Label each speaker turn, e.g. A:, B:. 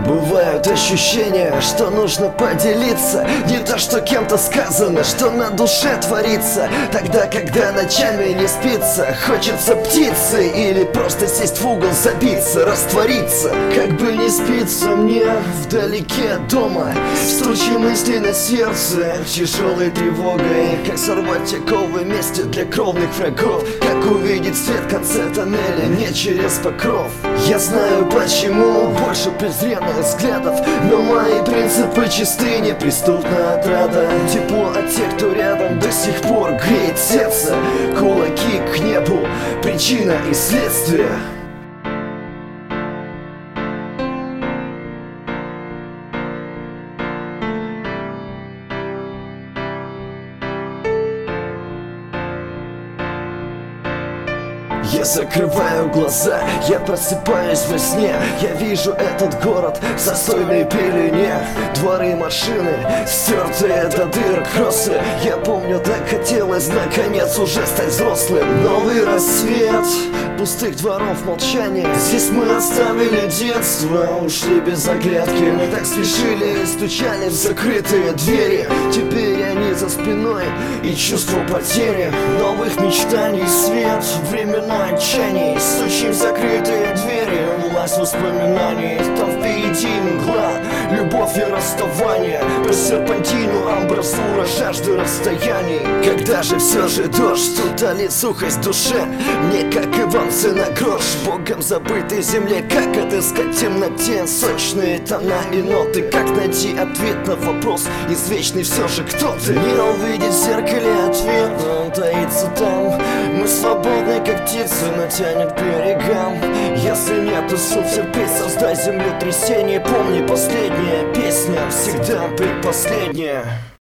A: Бывают ощущения, что нужно поделиться. Не то, что кем-то сказано, что на душе творится. Тогда, когда ночами не спится, хочется птицы или просто сесть в угол, забиться, раствориться. Как бы не спится мне вдалеке от дома, стучи мысли на сердце тяжелой тревогой. Как сорвать оковы вместе для кровных врагов, как увидеть свет в конце тоннеля не через покров. Я знаю почему больше презренных взглядов, но мои принципы чисты, неприступна отрада. Тепло от тех, кто рядом, до сих пор греет сердце. Кулаки к небу, причина и следствие. Я закрываю глаза, я просыпаюсь во сне. Я вижу этот город в застойной пелене. Дворы, машины, стертые до дыр кроссы. Я помню, так хотелось наконец уже стать взрослым. Новый рассвет, пустых дворов молчания. Здесь мы оставили детство, ушли без оглядки. Мы так спешили и стучали в закрытые двери. Теперь они за спиной и чувство потери новых мечтаний, свет, времена отчаяний. Стучим в закрытые двери, власть воспоминаний. Там впереди мгла, любовь и расставание. По серпантину амбразура жажды расстояний. Когда же все же дождь утолит сухость в душе, мне, как и вам, цена грош. Богом забытой земле, как отыскать в темноте сочные тона и ноты. Как найти ответ на вопрос извечный все же кто ты. Не увидеть в зеркале ответ, но он таится там. Мы свободны, как птицы, но тянет к берегам. Если нету сил терпеть, создай землетрясение. Помни, последняя песня всегда предпоследняя.